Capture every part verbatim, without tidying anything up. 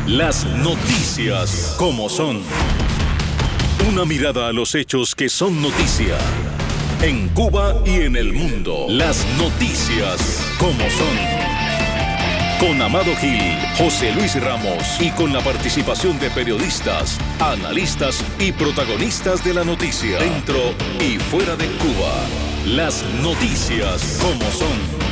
Las noticias como son. Una mirada a los hechos que son noticia. En Cuba y en el mundo. Las noticias como son. Con Amado Gil, José Luis Ramos y con la participación de periodistas, analistas y protagonistas de la noticia. Dentro y fuera de Cuba. Las noticias como son.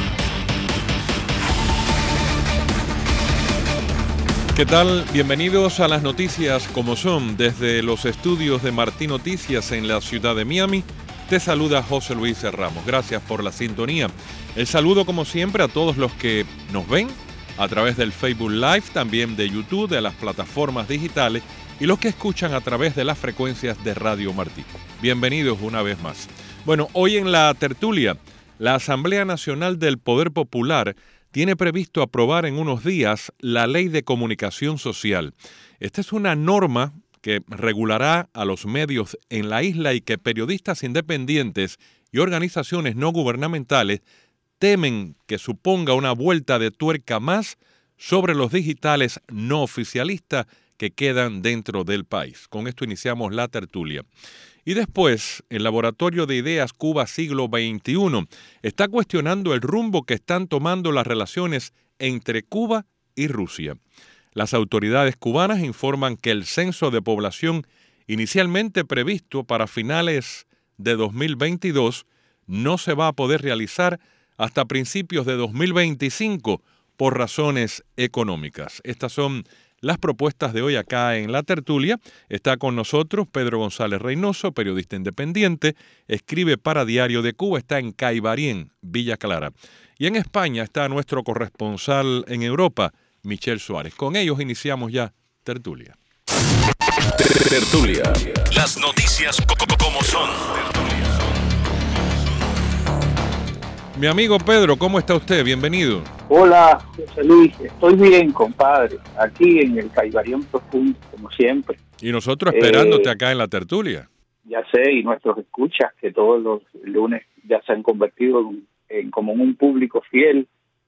¿Qué tal? Bienvenidos a las noticias como son. Desde los estudios de Martí Noticias en la ciudad de Miami, te saluda José Luis Ramos. Gracias por la sintonía. El saludo como siempre a todos los que nos ven a través del Facebook Live, también de YouTube, de las plataformas digitales y los que escuchan a través de las frecuencias de Radio Martí. Bienvenidos una vez más. Bueno, hoy en la tertulia, la Asamblea Nacional del Poder Popular tiene previsto aprobar en unos días la Ley de Comunicación Social. Esta es una norma que regulará a los medios en la isla y que periodistas independientes y organizaciones no gubernamentales temen que suponga una vuelta de tuerca más sobre los digitales no oficialistas que quedan dentro del país. Con esto iniciamos la tertulia. Y después, el Laboratorio de Ideas Cuba Siglo veintiuno está cuestionando el rumbo que están tomando las relaciones entre Cuba y Rusia. Las autoridades cubanas informan que el censo de población inicialmente previsto para finales de dos mil veintidós no se va a poder realizar hasta principios de dos mil veinticinco por razones económicas. Estas son las propuestas de hoy acá en la tertulia. Está con nosotros Pedro González Reynoso, periodista independiente, escribe para Diario de Cuba, está en Caibarien, Villa Clara. Y en España está nuestro corresponsal en Europa, Michel Suárez. Con ellos iniciamos ya tertulia. Tertulia. Las noticias como son. Mi amigo Pedro, ¿cómo está usted? Bienvenido. Hola, José Luis. Estoy bien, compadre. Aquí en el Caibarien profundo, como siempre. Y nosotros esperándote eh, acá en la tertulia. Ya sé, y nuestros escuchas, que todos los lunes ya se han convertido en, en como un público fiel,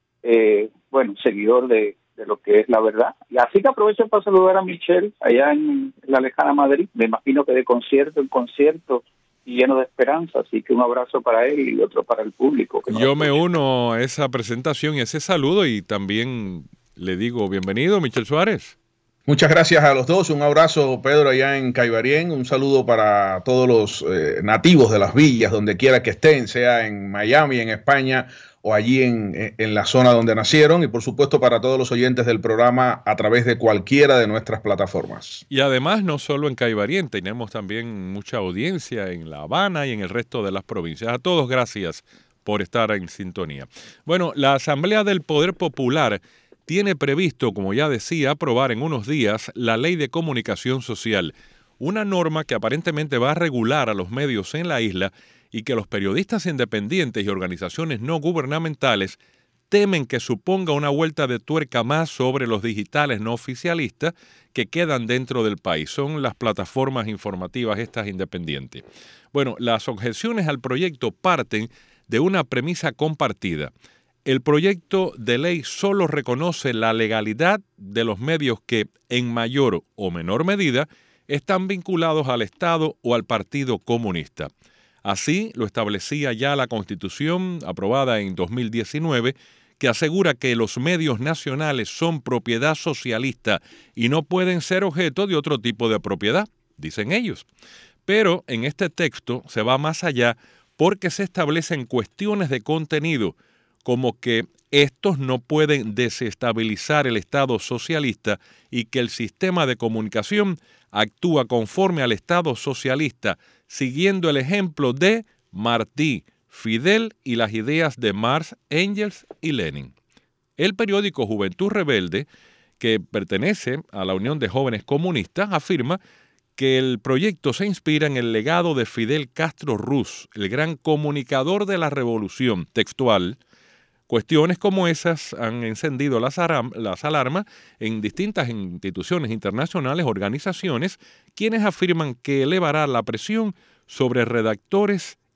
eh, bueno, seguidor de, de lo que es la verdad. Y así que aprovecho para saludar a Michelle allá en la lejana Madrid. Me imagino que de concierto en concierto y lleno de esperanza, así que un abrazo para él y otro para el público. Que Yo me uno a esa presentación y ese saludo y también le digo bienvenido, Michel Suárez. Muchas gracias a los dos, un abrazo Pedro allá en Caibarien, un saludo para todos los eh, nativos de las villas, donde quiera que estén, sea en Miami, en España o allí en, en la zona donde nacieron, y por supuesto para todos los oyentes del programa a través de cualquiera de nuestras plataformas. Y además no solo en Caibarien, tenemos también mucha audiencia en La Habana y en el resto de las provincias. A todos gracias por estar en sintonía. Bueno, la Asamblea del Poder Popular tiene previsto, como ya decía, aprobar en unos días la Ley de Comunicación Social, una norma que aparentemente va a regular a los medios en la isla y que los periodistas independientes y organizaciones no gubernamentales temen que suponga una vuelta de tuerca más sobre los digitales no oficialistas que quedan dentro del país. Son las plataformas informativas estas independientes. Bueno, las objeciones al proyecto parten de una premisa compartida. El proyecto de ley solo reconoce la legalidad de los medios que, en mayor o menor medida, están vinculados al Estado o al Partido Comunista. Así lo establecía ya la Constitución aprobada en dos mil diecinueve, que asegura que los medios nacionales son propiedad socialista y no pueden ser objeto de otro tipo de propiedad, dicen ellos. Pero en este texto se va más allá porque se establecen cuestiones de contenido, como que estos no pueden desestabilizar el Estado socialista y que el sistema de comunicación actúa conforme al Estado socialista, siguiendo el ejemplo de Martí, Fidel y las ideas de Marx, Engels y Lenin. El periódico Juventud Rebelde, que pertenece a la Unión de Jóvenes Comunistas, afirma que el proyecto se inspira en el legado de Fidel Castro Ruz, el gran comunicador de la revolución textual. Cuestiones como esas han encendido las, las alarmas en distintas instituciones internacionales, organizaciones, quienes afirman que elevará la presión sobre redactores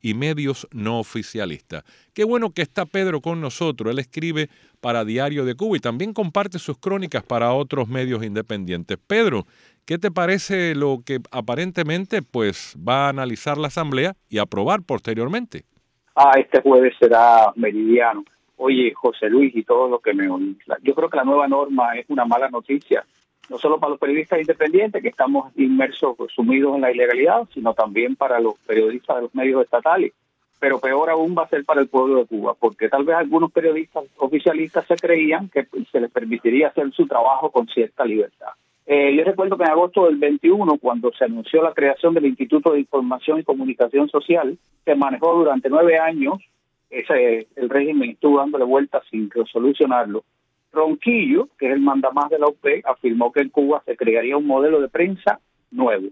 y medios no oficialistas. Qué bueno que está Pedro con nosotros. Él escribe para Diario de Cuba y también comparte sus crónicas para otros medios independientes. Pedro, ¿qué te parece lo que aparentemente pues va a analizar la Asamblea y aprobar posteriormente? Ah, este jueves será meridiano. Oye, José Luis y todos los que me oyen, yo creo que la nueva norma es una mala noticia, no solo para los periodistas independientes, que estamos inmersos, sumidos en la ilegalidad, sino también para los periodistas de los medios estatales. Pero peor aún va a ser para el pueblo de Cuba, porque tal vez algunos periodistas oficialistas se creían que se les permitiría hacer su trabajo con cierta libertad. Eh, yo recuerdo que en agosto del veintiuno, cuando se anunció la creación del Instituto de Información y Comunicación Social, se manejó durante nueve años. Ese, el régimen estuvo dándole vueltas sin solucionarlo. Ronquillo, que es el mandamás de la U P, afirmó que en Cuba se crearía un modelo de prensa nuevo.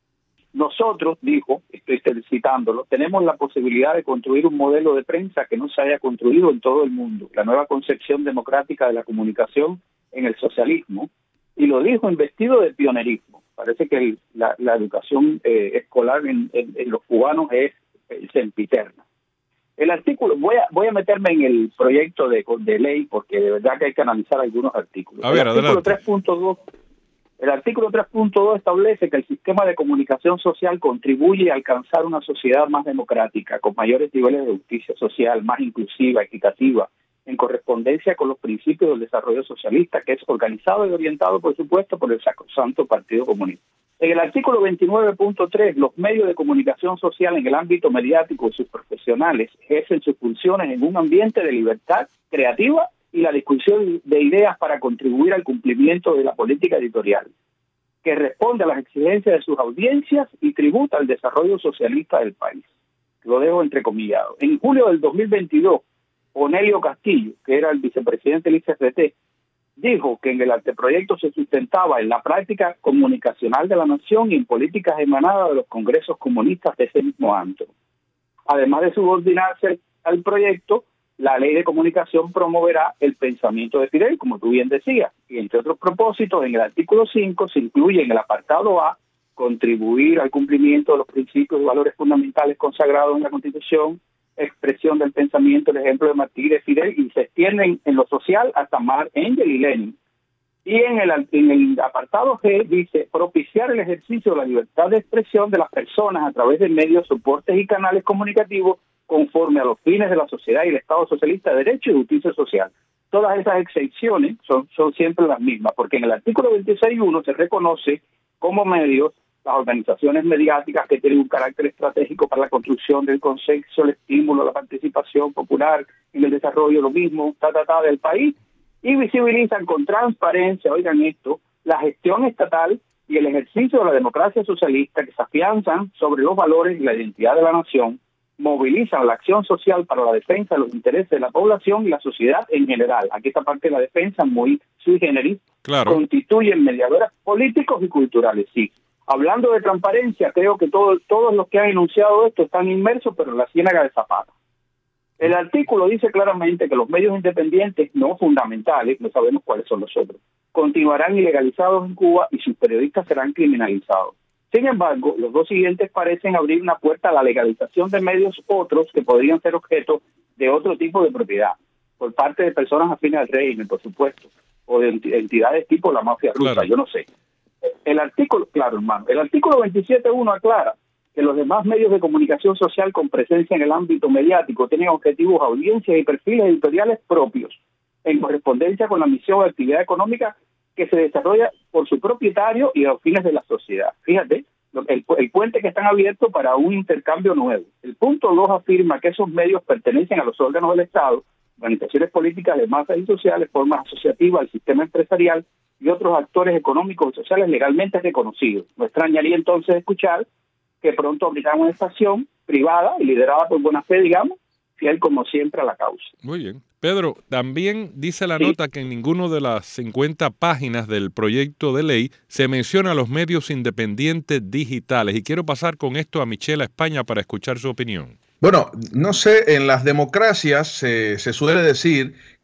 Nosotros, dijo, estoy citándolo, tenemos la posibilidad de construir un modelo de prensa que no se haya construido en todo el mundo, la nueva concepción democrática de la comunicación en el socialismo, y lo dijo investido de pionerismo. Parece que el, la, la educación eh, escolar en, en, en los cubanos es, es sempiterna. El artículo, voy a voy a meterme en el proyecto de, de ley porque de verdad que hay que analizar algunos artículos. A ver, el artículo adelante. tres punto dos El artículo tres punto dos establece que el sistema de comunicación social contribuye a alcanzar una sociedad más democrática, con mayores niveles de justicia social, más inclusiva, equitativa, en correspondencia con los principios del desarrollo socialista, que es organizado y orientado, por supuesto, por el sacrosanto Partido Comunista. En el artículo veintinueve punto tres, los medios de comunicación social en el ámbito mediático y sus profesionales ejercen sus funciones en un ambiente de libertad creativa y la discusión de ideas para contribuir al cumplimiento de la política editorial, que responde a las exigencias de sus audiencias y tributa al desarrollo socialista del país. Lo dejo entrecomillado. En julio del dos mil veintidós, Onelio Castillo, que era el vicepresidente del I C F T, dijo que en el anteproyecto se sustentaba en la práctica comunicacional de la nación y en políticas emanadas de los congresos comunistas de ese mismo ámbito. Además de subordinarse al proyecto, la ley de comunicación promoverá el pensamiento de Fidel, como tú bien decías, y entre otros propósitos, en el artículo cinco se incluye en el apartado A contribuir al cumplimiento de los principios y valores fundamentales consagrados en la Constitución, expresión del pensamiento, el ejemplo de Martí y de Fidel, y se extienden en lo social hasta Marx, Engels y Lenin. Y en el, en el apartado G dice propiciar el ejercicio de la libertad de expresión de las personas a través de medios, soportes y canales comunicativos conforme a los fines de la sociedad y el Estado socialista de derecho y justicia social. Todas esas excepciones son, son siempre las mismas, porque en el artículo veintiséis punto uno se reconoce como medios las organizaciones mediáticas que tienen un carácter estratégico para la construcción del consenso, el estímulo, la participación popular en el desarrollo, lo mismo, ta, ta, ta, del país, y visibilizan con transparencia, oigan esto, la gestión estatal y el ejercicio de la democracia socialista que se afianzan sobre los valores y la identidad de la nación, movilizan la acción social para la defensa de los intereses de la población y la sociedad en general. Aquí esta parte de la defensa muy sui generis, claro. Constituyen mediadores políticos y culturales, sí. Hablando de transparencia, creo que todo, todos los que han enunciado esto están inmersos, pero en la ciénaga de Zapata. El artículo dice claramente que los medios independientes no fundamentales, no sabemos cuáles son los otros, continuarán ilegalizados en Cuba y sus periodistas serán criminalizados. Sin embargo, los dos siguientes parecen abrir una puerta a la legalización de medios otros que podrían ser objeto de otro tipo de propiedad, por parte de personas afines al régimen, por supuesto, o de entidades tipo la mafia rusa, claro. Yo no sé. El artículo, claro, hermano, el artículo veintisiete punto uno aclara que los demás medios de comunicación social con presencia en el ámbito mediático tienen objetivos, audiencias y perfiles editoriales propios, en correspondencia con la misión o actividad económica que se desarrolla por su propietario y a los fines de la sociedad. Fíjate, el, el puente que están abiertos para un intercambio nuevo. El punto dos afirma que esos medios pertenecen a los órganos del Estado, organizaciones políticas de masas y sociales, formas asociativas al sistema empresarial y otros actores económicos y sociales legalmente reconocidos. No extrañaría entonces escuchar que pronto abrirán una estación privada y liderada por buena fe, digamos, fiel como siempre a la causa. Muy bien. Pedro, también dice la sí. nota que en ninguno de las cincuenta páginas del proyecto de ley se menciona a los medios independientes digitales. Y quiero pasar con esto a Michela España para escuchar su opinión. Bueno, no sé, en las democracias eh, se suele decir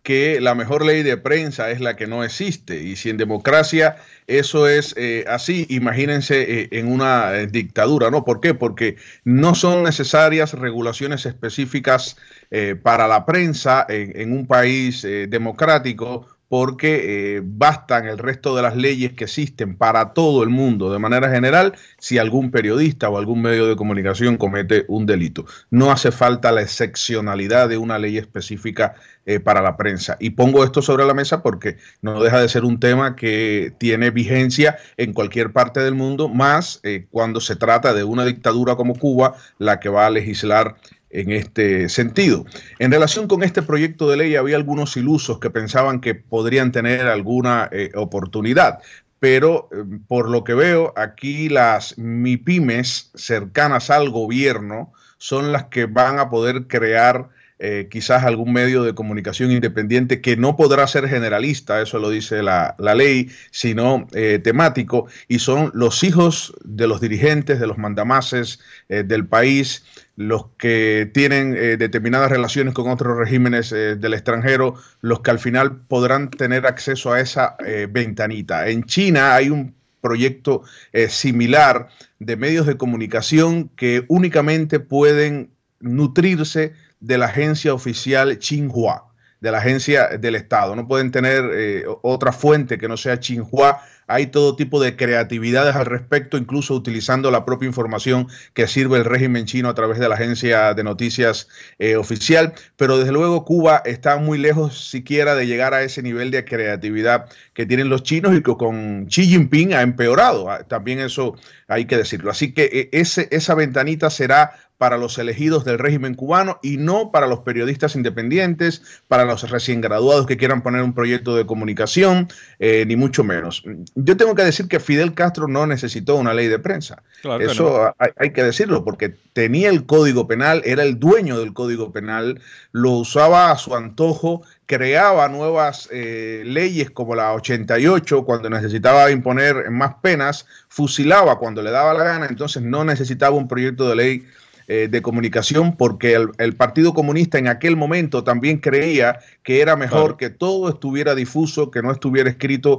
que la mejor ley de prensa es la que no existe. Y si en democracia eso es eh, así, imagínense eh, en una eh, dictadura, ¿no? ¿Por qué? Porque no son necesarias regulaciones específicas eh, para la prensa en, en un país eh, democrático, porque eh, bastan el resto de las leyes que existen para todo el mundo de manera general si algún periodista o algún medio de comunicación comete un delito. No hace falta la excepcionalidad de una ley específica eh, para la prensa. Y pongo esto sobre la mesa porque no deja de ser un tema que tiene vigencia en cualquier parte del mundo, más eh, cuando se trata de una dictadura como Cuba, la que va a legislar en este sentido. En relación con este proyecto de ley, había algunos ilusos que pensaban que podrían tener alguna eh, oportunidad, pero eh, por lo que veo, aquí las MIPYMES cercanas al gobierno son las que van a poder crear eh, quizás algún medio de comunicación independiente que no podrá ser generalista, eso lo dice la, la ley, sino eh, temático, y son los hijos de los dirigentes, de los mandamases eh, del país, los que tienen eh, determinadas relaciones con otros regímenes eh, del extranjero, los que al final podrán tener acceso a esa eh, ventanita. En China hay un proyecto eh, similar de medios de comunicación que únicamente pueden nutrirse de la agencia oficial Xinhua, de la agencia del Estado. No pueden tener eh, otra fuente que no sea Xinhua. Hay todo tipo de creatividades al respecto, incluso utilizando la propia información que sirve el régimen chino a través de la agencia de noticias eh, oficial. Pero desde luego Cuba está muy lejos siquiera de llegar a ese nivel de creatividad que tienen los chinos y que con Xi Jinping ha empeorado. También eso hay que decirlo. Así que ese, esa ventanita será para los elegidos del régimen cubano y no para los periodistas independientes, para los recién graduados que quieran poner un proyecto de comunicación, eh, ni mucho menos. Yo tengo que decir que Fidel Castro no necesitó una ley de prensa. Claro que Eso no. hay, hay que decirlo, porque tenía el Código Penal, era el dueño del Código Penal, lo usaba a su antojo, creaba nuevas eh, leyes como la ochenta y ocho cuando necesitaba imponer más penas, fusilaba cuando le daba la gana, entonces no necesitaba un proyecto de ley Eh, de comunicación, porque el, el Partido Comunista en aquel momento también creía que era mejor claro. que todo estuviera difuso, que no estuviera escrito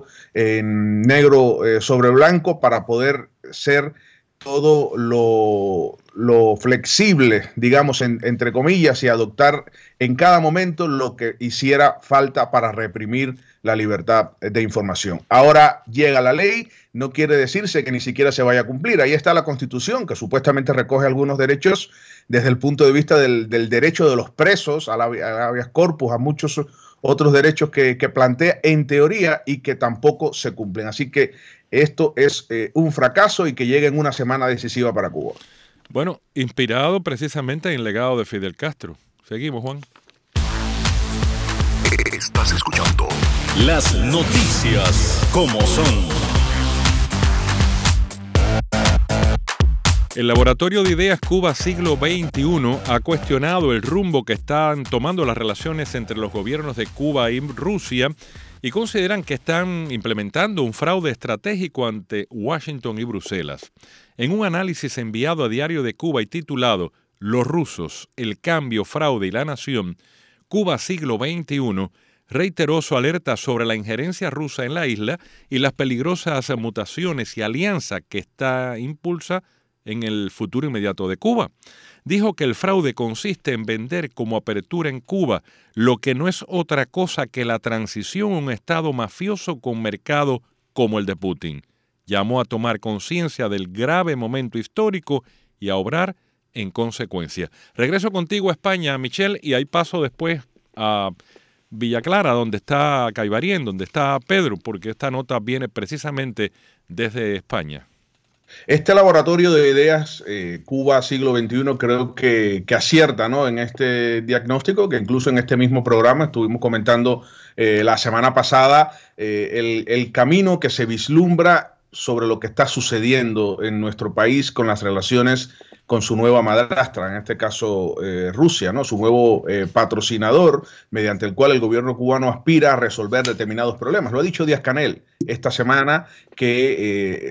en negro eh, sobre blanco, para poder ser todo lo, lo flexible, digamos, en, entre comillas, y adoptar en cada momento lo que hiciera falta para reprimir la libertad de información. Ahora llega la ley, no quiere decirse que ni siquiera se vaya a cumplir. Ahí está la Constitución, que supuestamente recoge algunos derechos desde el punto de vista del, del derecho de los presos, a la, a habeas corpus, a muchos otros derechos que, que plantea en teoría y que tampoco se cumplen. Así que esto es eh, un fracaso y que llega en una semana decisiva para Cuba. Bueno, inspirado precisamente en el legado de Fidel Castro. Seguimos, Juan. Estás escuchando las noticias como son. El Laboratorio de Ideas Cuba Siglo veintiuno ha cuestionado el rumbo que están tomando las relaciones entre los gobiernos de Cuba y Rusia y consideran que están implementando un fraude estratégico ante Washington y Bruselas. En un análisis enviado a Diario de Cuba y titulado Los rusos, el cambio, fraude y la nación, Cuba Siglo veintiuno reiteró su alerta sobre la injerencia rusa en la isla y las peligrosas mutaciones y alianzas que esta impulsa en el futuro inmediato de Cuba. Dijo que el fraude consiste en vender como apertura en Cuba lo que no es otra cosa que la transición a un Estado mafioso con mercado como el de Putin. Llamó a tomar conciencia del grave momento histórico y a obrar en consecuencia. Regreso contigo a España, Michelle, y ahí paso después a Villa Clara, donde está Caibarien, donde está Pedro, porque esta nota viene precisamente desde España. Este laboratorio de ideas eh, Cuba siglo veintiuno creo que, que acierta, ¿no?, en este diagnóstico, que incluso en este mismo programa estuvimos comentando eh, la semana pasada eh, el, el camino que se vislumbra sobre lo que está sucediendo en nuestro país con las relaciones con su nueva madrastra, en este caso eh, Rusia, ¿no?, su nuevo eh, patrocinador, mediante el cual el gobierno cubano aspira a resolver determinados problemas. Lo ha dicho Díaz-Canel esta semana, que eh,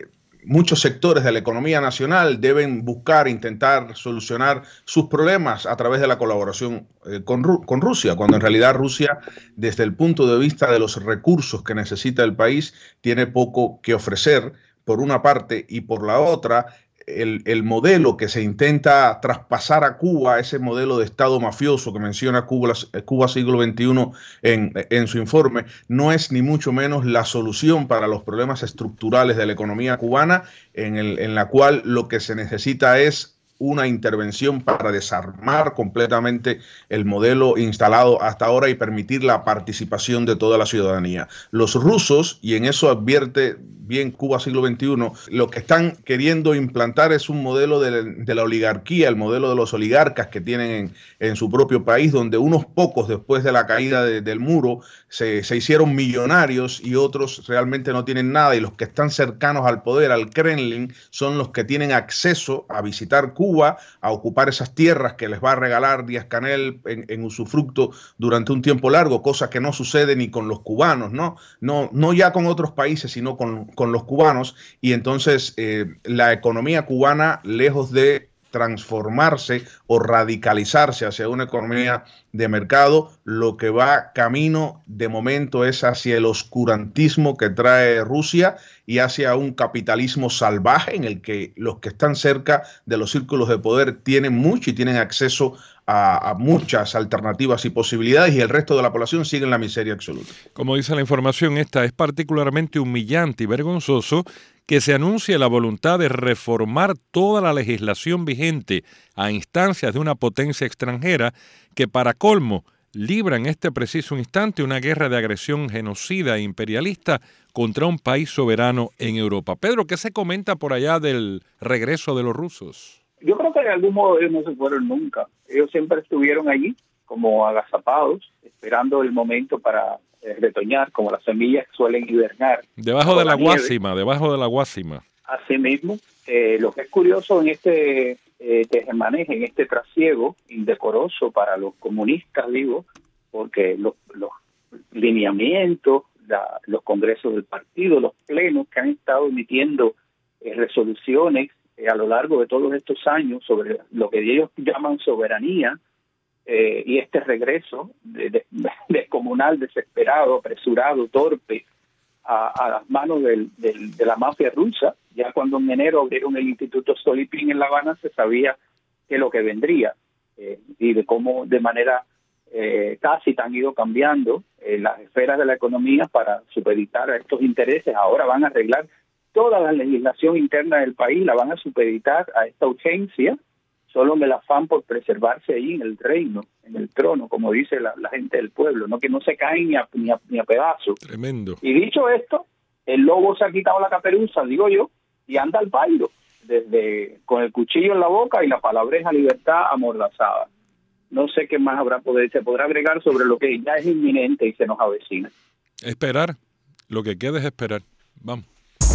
muchos sectores de la economía nacional deben buscar, intentar solucionar sus problemas a través de la colaboración eh, con, Ru- con Rusia, cuando en realidad Rusia, desde el punto de vista de los recursos que necesita el país, tiene poco que ofrecer, por una parte, y por la otra, El, el modelo que se intenta traspasar a Cuba, ese modelo de Estado mafioso que menciona Cuba, Cuba siglo veintiuno en, en su informe, no es ni mucho menos la solución para los problemas estructurales de la economía cubana, en, el, en la cual lo que se necesita es una intervención para desarmar completamente el modelo instalado hasta ahora y permitir la participación de toda la ciudadanía. Los rusos, y en eso advierte bien Cuba siglo veintiuno, lo que están queriendo implantar es un modelo de, de la oligarquía, el modelo de los oligarcas que tienen en, en su propio país, donde unos pocos después de la caída de, del muro se, se hicieron millonarios y otros realmente no tienen nada, y los que están cercanos al poder, al Kremlin, son los que tienen acceso a visitar Cuba, a ocupar esas tierras que les va a regalar Díaz-Canel en, en usufructo durante un tiempo largo, cosa que no sucede ni con los cubanos, ¿no? No, no ya con otros países, sino con con los cubanos, y entonces eh, la economía cubana, lejos de transformarse o radicalizarse hacia una economía de mercado, lo que va camino de momento es hacia el oscurantismo que trae Rusia y hacia un capitalismo salvaje en el que los que están cerca de los círculos de poder tienen mucho y tienen acceso a, a muchas alternativas y posibilidades, y el resto de la población sigue en la miseria absoluta. Como dice la información, esta es particularmente humillante y vergonzoso que se anuncie la voluntad de reformar toda la legislación vigente a instancias de una potencia extranjera que, para colmo, libra en este preciso instante una guerra de agresión genocida e imperialista contra un país soberano en Europa. Pedro, ¿qué se comenta por allá del regreso de los rusos? Yo creo que de algún modo ellos no se fueron nunca. Ellos siempre estuvieron allí como agazapados, esperando el momento para eh, retoñar, como las semillas suelen hibernar. Debajo de la, la guásima, debajo de la guásima. Así mismo, eh, lo que es curioso en este eh, tejemaneje, en este trasiego indecoroso para los comunistas, digo, porque los, los lineamientos, la, los congresos del partido, los plenos que han estado emitiendo eh, resoluciones eh, a lo largo de todos estos años sobre lo que ellos llaman soberanía, eh, y este regreso de, de, descomunal, desesperado, apresurado, torpe, a, a las manos del, del, de la mafia rusa. Ya cuando en enero abrieron el Instituto Stolypin en La Habana, se sabía que lo que vendría, eh, y de cómo de manera eh, tácita han ido cambiando eh, las esferas de la economía para supeditar a estos intereses. Ahora van a arreglar toda la legislación interna del país, la van a supeditar a esta urgencia, solo en el afán por preservarse ahí en el reino, en el trono, como dice la, la gente del pueblo, no que no se caen ni a, ni a, ni a pedazos. Tremendo. Y dicho esto, el lobo se ha quitado la caperuza, digo yo, y anda al pairo, desde con el cuchillo en la boca y la palabreja libertad amordazada. No sé qué más habrá poder, se podrá agregar sobre lo que ya es inminente y se nos avecina. Esperar, lo que queda es esperar. Vamos.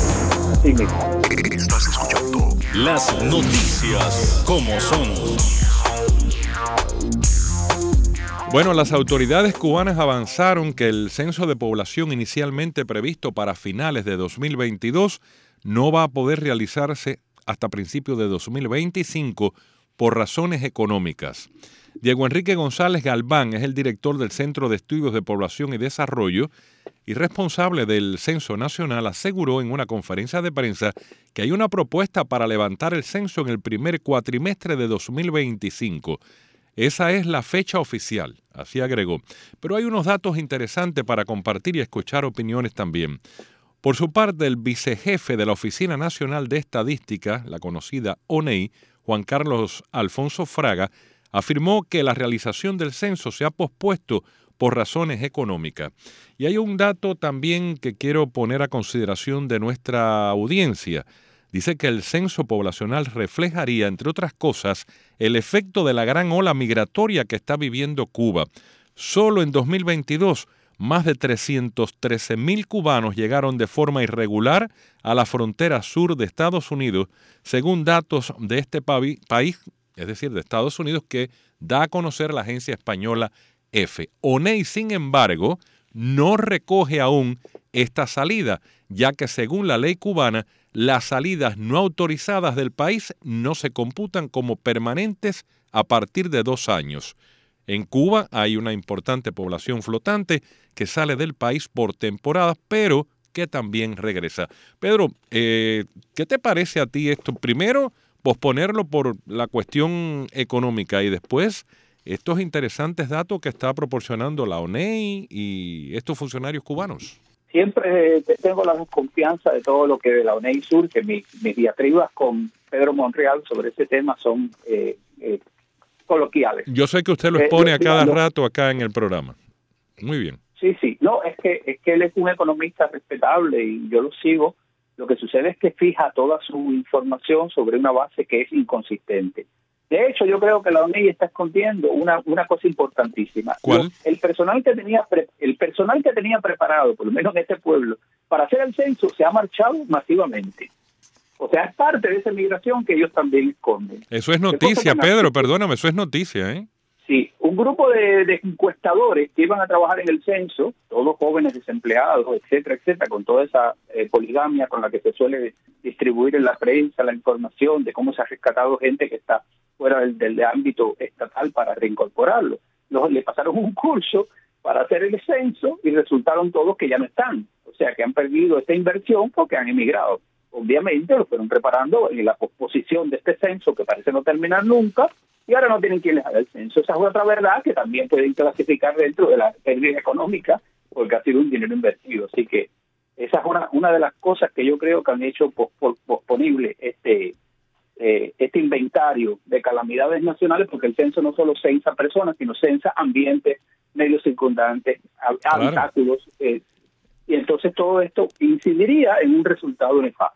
Así mismo. Estás escuchando las noticias como son. Bueno, las autoridades cubanas avanzaron que el censo de población inicialmente previsto para finales de dos mil veintidós no va a poder realizarse hasta principios de dos mil veinticinco por razones económicas. Diego Enrique González Galván es el director del Centro de Estudios de Población y Desarrollo y responsable del Censo Nacional. Aseguró en una conferencia de prensa que hay una propuesta para levantar el censo en el primer cuatrimestre de dos mil veinticinco. Esa es la fecha oficial, así agregó. Pero hay unos datos interesantes para compartir y escuchar opiniones también. Por su parte, el vicejefe de la Oficina Nacional de Estadística, la conocida O N E I, Juan Carlos Alfonso Fraga, afirmó que la realización del censo se ha pospuesto por razones económicas. Y hay un dato también que quiero poner a consideración de nuestra audiencia. Dice que el censo poblacional reflejaría, entre otras cosas, el efecto de la gran ola migratoria que está viviendo Cuba. Solo en dos mil veintidós, más de trescientos trece mil cubanos llegaron de forma irregular a la frontera sur de Estados Unidos, según datos de este país, es decir, de Estados Unidos, que da a conocer la agencia española E F E. O N E I, sin embargo, no recoge aún esta salida ya que según la ley cubana, las salidas no autorizadas del país no se computan como permanentes a partir de dos años. En Cuba hay una importante población flotante que sale del país por temporadas, pero que también regresa. Pedro, eh, ¿qué te parece a ti esto? Primero, posponerlo por la cuestión económica y después estos interesantes datos que está proporcionando la O N E I y estos funcionarios cubanos. Siempre tengo la desconfianza de todo lo que de la O N E I surge. Mis, mis diatribas con Pedro Monreal sobre ese tema son eh, eh, coloquiales. Yo sé que usted lo expone eh, a cada no, rato acá en el programa. Muy bien. Sí, sí. No, es que, es que él es un economista respetable y yo lo sigo. Lo que sucede es que fija toda su información sobre una base que es inconsistente. De hecho, yo creo que la O N E I está escondiendo una, una cosa importantísima. ¿Cuál? El personal que tenía pre, el personal que tenía preparado, por lo menos en este pueblo, para hacer el censo se ha marchado masivamente. O sea, es parte de esa migración que ellos también esconden. Eso es noticia, Pedro, perdóname, eso es noticia, ¿eh? Sí, un grupo de, de encuestadores que iban a trabajar en el censo, todos jóvenes desempleados, etcétera, etcétera, con toda esa eh, poligamia con la que se suele distribuir en la prensa la información de cómo se ha rescatado gente que está fuera del, del ámbito estatal para reincorporarlo. Los, le pasaron un curso para hacer el censo y resultaron todos que ya no están. O sea, que han perdido esta inversión porque han emigrado. Obviamente lo fueron preparando en la posposición de este censo que parece no terminar nunca y ahora no tienen quien les haga el censo. Esa es otra verdad que también pueden clasificar dentro de la pérdida económica porque ha sido un dinero invertido. Así que esa es una, una de las cosas que yo creo que han hecho posponible este eh, este inventario de calamidades nacionales, porque el censo no solo censa personas, sino censa ambientes, medios circundantes, claro. habitáculos, eh, y entonces todo esto incidiría en un resultado nefasto.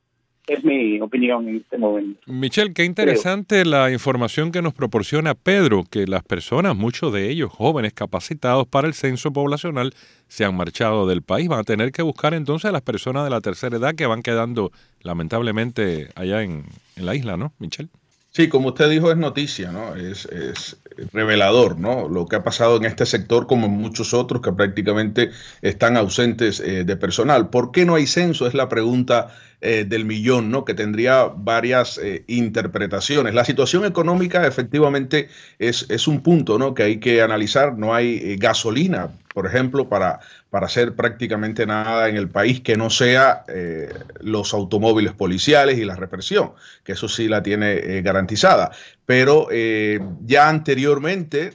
Es mi opinión en este momento. Michelle, qué interesante Creo. la información que nos proporciona Pedro, que las personas, muchos de ellos jóvenes capacitados para el censo poblacional, se han marchado del país. Van a tener que buscar entonces a las personas de la tercera edad que van quedando lamentablemente allá en, en la isla, ¿no, Michelle? Sí, como usted dijo, es noticia, ¿no? Es, es revelador, ¿no? Lo que ha pasado en este sector, como en muchos otros que prácticamente están ausentes eh, de personal. ¿Por qué no hay censo? Es la pregunta eh, del millón, ¿no? Que tendría varias eh, interpretaciones. La situación económica efectivamente es, es un punto, ¿no? Que hay que analizar. No hay eh, gasolina, por ejemplo, para, para hacer prácticamente nada en el país que no sea eh, los automóviles policiales y la represión, que eso sí la tiene eh, garantizada. Pero eh, ya anteriormente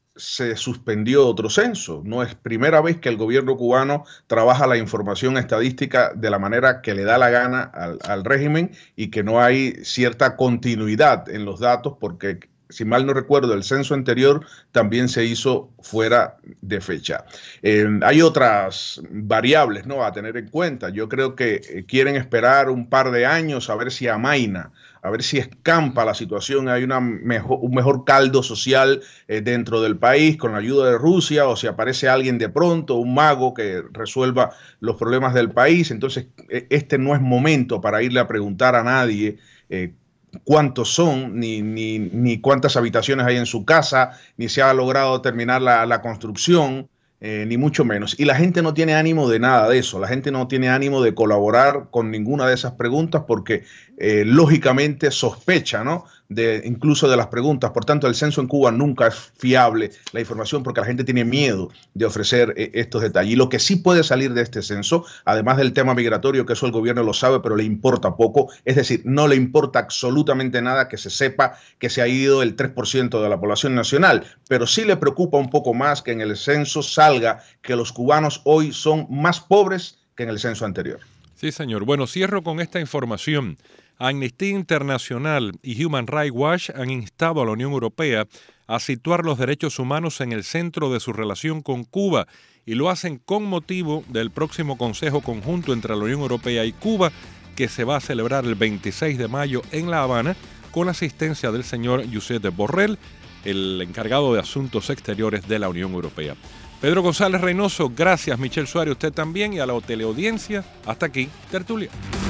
se suspendió otro censo. No es primera vez que el gobierno cubano trabaja la información estadística de la manera que le da la gana al, al régimen y que no hay cierta continuidad en los datos porque, si mal no recuerdo, el censo anterior también se hizo fuera de fecha. Eh, hay otras variables, ¿no?, a tener en cuenta. Yo creo que eh, quieren esperar un par de años a ver si amaina, a ver si escampa la situación, hay una mejor, un mejor caldo social eh, dentro del país con la ayuda de Rusia, o si aparece alguien de pronto, un mago que resuelva los problemas del país. Entonces, este no es momento para irle a preguntar a nadie eh, cuántos son, ni, ni, ni cuántas habitaciones hay en su casa, ni si ha logrado terminar la, la construcción, eh, ni mucho menos. Y la gente no tiene ánimo de nada de eso, la gente no tiene ánimo de colaborar con ninguna de esas preguntas porque eh, lógicamente sospecha, ¿no?, de, incluso de las preguntas. Por tanto, el censo en Cuba nunca es fiable, la información, porque la gente tiene miedo de ofrecer eh, estos detalles. Y lo que sí puede salir de este censo, además del tema migratorio, que eso el gobierno lo sabe, pero le importa poco, es decir, no le importa absolutamente nada que se sepa que se ha ido el tres por ciento de la población nacional, pero sí le preocupa un poco más que en el censo salga que los cubanos hoy son más pobres que en el censo anterior. Sí, señor. Bueno, cierro con esta información. Amnistía Internacional y Human Rights Watch han instado a la Unión Europea a situar los derechos humanos en el centro de su relación con Cuba y lo hacen con motivo del próximo Consejo Conjunto entre la Unión Europea y Cuba que se va a celebrar el veintiséis de mayo en La Habana con la asistencia del señor Josep Borrell, el encargado de Asuntos Exteriores de la Unión Europea. Pedro González Reynoso, gracias. Michelle Suárez, usted también, y a la teleaudiencia. Hasta aquí, Tertulia.